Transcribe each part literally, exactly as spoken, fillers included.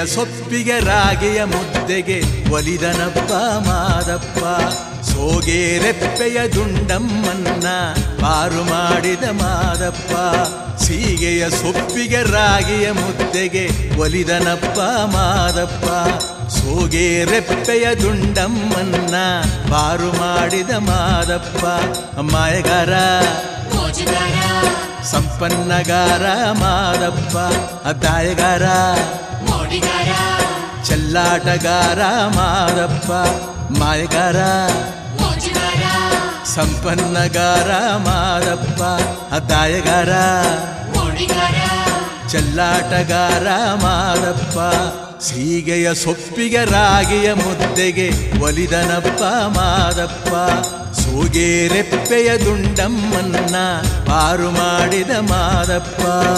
ಸೊಪ್ಪಿಗೆ ರಾಗಿಯ ಮುದ್ದೆಗೆ ಒಲಿದನಪ್ಪ ಮಾದಪ್ಪ. ಸೋಗೆ ರೆಪ್ಪೆಯ ದುಂಡಮ್ಮನ್ನ ಪಾರು ಮಾಡಿದ ಮಾದಪ್ಪ. ಸೀಗೆಯ ಸೊಪ್ಪಿಗೆ ರಾಗಿಯ ಮುದ್ದೆಗೆ ಒಲಿದನಪ್ಪ ಮಾದಪ್ಪ. ಸೋಗೆ ರೆಪ್ಪೆಯ ದುಂಡಮ್ಮನ್ನ ಪಾರು ಮಾಡಿದ ಮಾದಪ್ಪ. ಮಾಯಗಾರ ಸಂಪನ್ನಗಾರ ಮಾದಪ್ಪ. ಅದಾಯಗಾರ ಚೆಲ್ಲಾಟಗಾರ ಮಾದಪ್ಪ. ಮಾಯಗಾರ ಸಂಪನ್ನಗಾರ ಮಾದಪ್ಪ. ಅದಾಯಗಾರ ಚೆಲ್ಲಾಟಗಾರ ಮಾದಪ್ಪ. ಸೀಗೆಯ ಸೊಪ್ಪಿಗೆ ರಾಗಿಯ ಮುದ್ದೆಗೆ ಒಲಿದನಪ್ಪ ಮಾದಪ್ಪ. ಸೋಗೆ ರೆಪ್ಪೆಯ ದುಂಡಮ್ಮನ್ನ ಪಾರು ಮಾಡಿದ ಮಾದಪ್ಪ.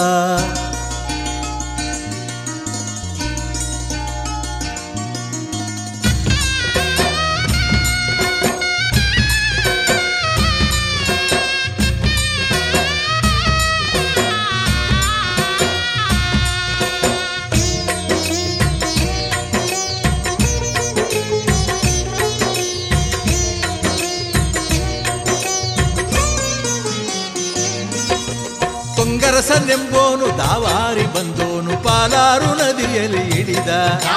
ತೊಂಗರಸನೆಂಬೋನು ದಾವಾರಿ ಬಂದೋನು ಪಾಲಾರು ನದಿಯಲ್ಲಿ ಇಳಿದ.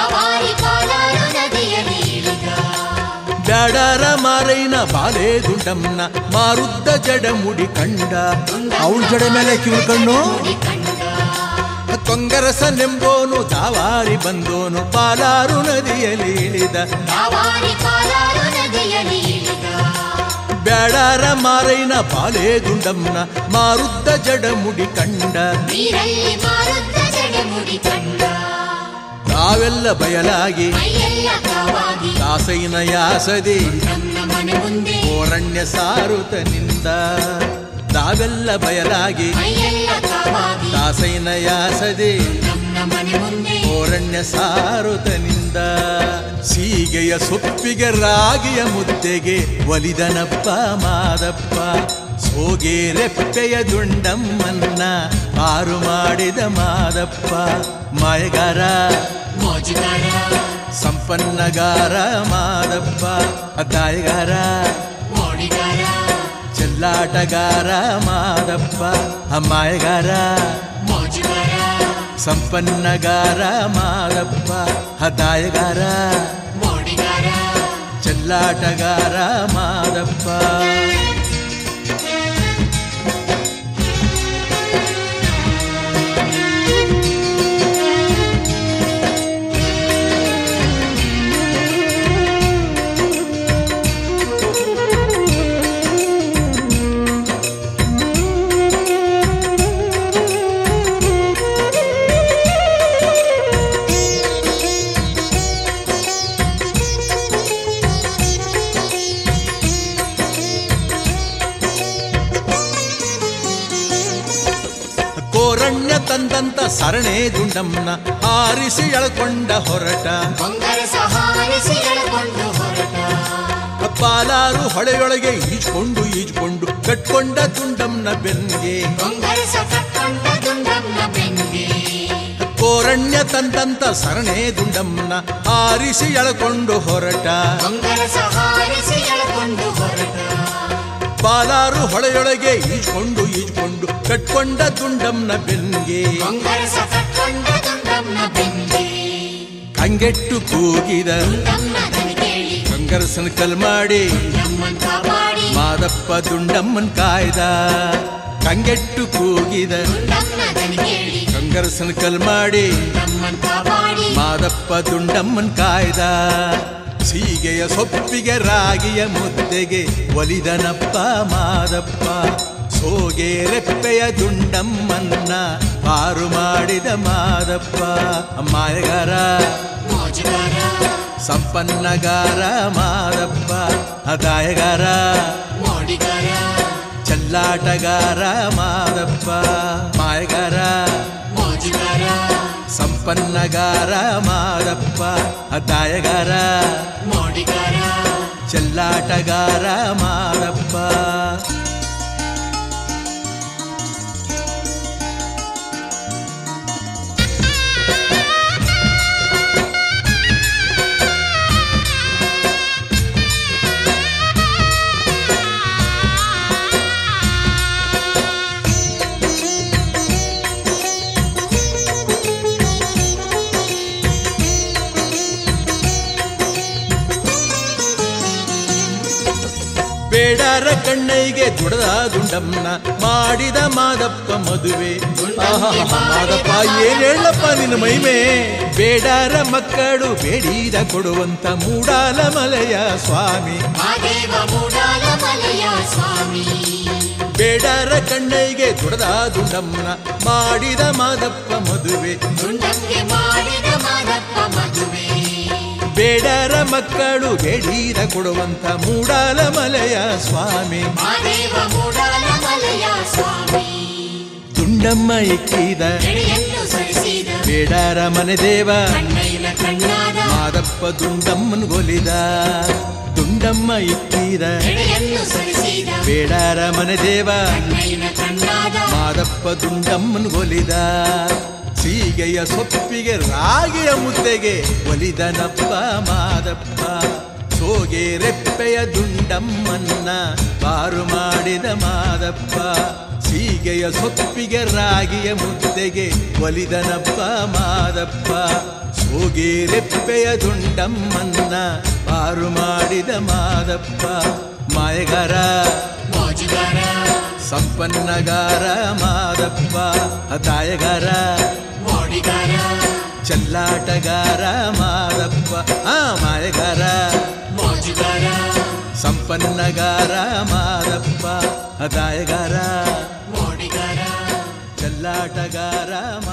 ಬ್ಯಾಡಾರ ಮಾರೈನ ಬಾಲೆ ದುಂಡಮ್ಮನ ಮಾರುದ್ದ ಜಡ ಮುಡಿ ಕಂಡ. ಅವಳ ಜಡ ಮೇಲೆ ಕಿವಿ ಕಣ್ಣು. ತೊಂಗರಸನೆಂಬೋನು ದಾವಾರಿ ಬಂದೋನು ಪಾಲಾರು ನದಿಯಲ್ಲಿ ಇಳಿದ. ಬ್ಯಾಡಾರ ಮಾರೈನ ಬಾಲೆ ದುಂಡಮ್ಮನ ಮಾರುದ್ದ ಜಡ ಮುಡಿ ಕಂಡ. ತಾವೆಲ್ಲ ಬಯಲಾಗಿ ದಾಸೈನ ಯಾಸದಿ ಓರಣ್ಯ ಸಾರುತನಿಂದ. ತಾವೆಲ್ಲ ಬಯಲಾಗಿ ದಾಸೈನ ಯಾಸದಿ ಓರಣ್ಯ ಸಾರುತನಿಂದ. ಸೀಗೆಯ ಸೊಪ್ಪಿಗೆ ರಾಗಿಯ ಮುದ್ದೆಗೆ ಒಲಿದನಪ್ಪ ಮಾದಪ್ಪ. ಸೋಗೆ ರೆಪ್ಪೆಯ ದುಂಡಮ್ಮನ್ನ ಪಾರು ಮಾಡಿದ ಮಾದಪ್ಪ. ಮಾಯಗಾರ ಸಂಪನ್ನಗಾರ ಮಾದಪ್ಪ. ಅದಾಯಗಾರ ಚೆಲ್ಲಾಟಗಾರ ಮಾದಪ್ಪ. ಮಾಯಗಾರ ಸಂಪನ್ನಗಾರ ಮಾದಪ್ಪ. ಅದಾಯಗಾರ ಚೆಲ್ಲಾಟಗಾರ ಮಾದಪ್ಪ. ಕೋರಣ್ಯ ತಂದಂತ ಸರಣೆ ದುಂಡಮ್ಮನ ಹಾರಿಸಿ ಎಳ್ಕೊಂಡ ಹೊರಟ. ಪಾಲಾರು ಹೊಳೆಯೊಳಗೆ ಈಜ್ಕೊಂಡು ಈಜ್ಕೊಂಡು ಕಟ್ಕೊಂಡ ದುಂಡಮ್ಮನ ಬೆನ್ಗೆ. ಕೋರಣ್ಯ ತಂದಂತ ಸರಣೆ ದುಂಡಮ್ಮನ ಹಾರಿಸಿ ಎಳ್ಕೊಂಡು ಹೊರಟ. ಪಾಲಾರು ಹೊಳೆಯೊಳಗೆ ಈಜ್ಕೊಂಡು ಈಜ್ಕೊಂಡು ಕಟ್ಕೊಂಡ ದುಂಡಮ್ಮನ ಬೆನ್ಗೆ. ಕಂಗೆಟ್ಟು ಕೂಗಿದ ಕಂಗರಸನ ಕಲ್ ಮಾಡಿ ಮಾದಪ್ಪ ದುಂಡಮ್ಮನ್ ಕಾಯ್ದ. ಕಂಗೆಟ್ಟು ಕೂಗಿದ ಕಂಗರಸನ ಕಲ್ ಮಾಡಿ ಮಾದಪ್ಪ ದುಂಡಮ್ಮನ್ ಕಾಯ್ದ. ಸೀಗೆಯ ಸೊಪ್ಪಿಗೆ ರಾಗಿಯ ಮುದ್ದೆಗೆ ಒಲಿದನಪ್ಪ ಮಾದಪ್ಪ. ಸೋಗೆ ರೆಪ್ಪೆಯ ದುಂಡಮ್ಮನ್ನ ಪಾರು ಮಾಡಿದ ಮಾದಪ್ಪ. ಮಾಯಗಾರ ಸಂಪನ್ನಗಾರ ಮಾದಪ್ಪ. ಅದಾಯಗಾರ ಚೆಲ್ಲಾಟಗಾರ ಮಾದಪ್ಪ. ಮಾಯಗಾರ ಸಂಪನ್ನಗಾರ ಮಾದಪ್ಪ. ಅದಾಯಗಾರ ಚೆಲ್ಲಾಟಗಾರ ಮಾದಪ್ಪ. ಬೇಡಾರ ಕಣ್ಣೈಗೆ ದುಡದ ದುಂಡಮ್ಮನ ಮಾಡಿದ ಮಾದಪ್ಪ ಮದುವೆ. ಮಾದಪ್ಪ ಏನ್ ಹೇಳಪ್ಪ ನಿನ್ನ ಮಹಿಮೆ. ಬೇಡಾರ ಮಕ್ಕಳು ಬೇಡಿದ ಕೊಡುವಂತ ಮೂಡಾಲ ಮಲೆಯ ಸ್ವಾಮಿ. ಬೇಡಾರ ಕಣ್ಣೈಗೆ ದುಡದ ದುಂಡಮ್ಮನ ಮಾಡಿದ ಮಾದಪ್ಪ ಮದುವೆ. ಬೇಡಾರ ಮಕ್ಕಳು ಬೇಡಿದ ಕೊಡುವಂತ ಮೂಡಾಲ ಮಲೆಯ ಸ್ವಾಮಿ. ದುಂಡಮ್ಮ ಇಕ್ಕಿದ ಬೇಡಾರ ಮನೆ ದೇವ ಮಾದಪ್ಪ ದುಂಡಮ್ಮನ್ ಗೊಲಿದ. ದುಂಡಮ್ಮ ಇಕ್ಕಿದ ಬೇಡಾರ ಮನೆ ದೇವ ಮಾದಪ್ಪ ದುಂಡಮ್ಮನ್ ಗೊಲಿದ. ಸೀಗೆಯ ಸೊಪ್ಪಿಗೆ ರಾಗಿಯ ಮುದ್ದೆಗೆ ಒಲಿದನಪ್ಪ ಮಾದಪ್ಪ. ಸೋಗೆ ರೆಪ್ಪೆಯ ದುಂಡಮ್ಮನ್ನ ಬಾರು ಮಾಡಿದ ಮಾದಪ್ಪ. ಸೀಗೆಯ ಸೊಪ್ಪಿಗೆ ರಾಗಿಯ ಮುದ್ದೆಗೆ ಒಲಿದನಪ್ಪ ಮಾದಪ್ಪ. ಸೋಗೆ ರೆಪ್ಪೆಯ ದುಂಡಮ್ಮನ್ನ ಬಾರು ಮಾಡಿದ ಮಾದಪ್ಪ. ಮಾಯಗಾರ ಸಂಪನ್ನಗಾರ ಮಾದಪ್ಪ. ತಾಯಗಾರ ಚಲ್ಲಾಟಗಾರ ಮಾದಪ್ಪ. ಆ ಮಾಯಗಾರ ಸಂಪನ್ನಗಾರ ಮಾದಪ್ಪ. ತಾಯಗಾರ ಚಲ್ಲಾಟಗಾರ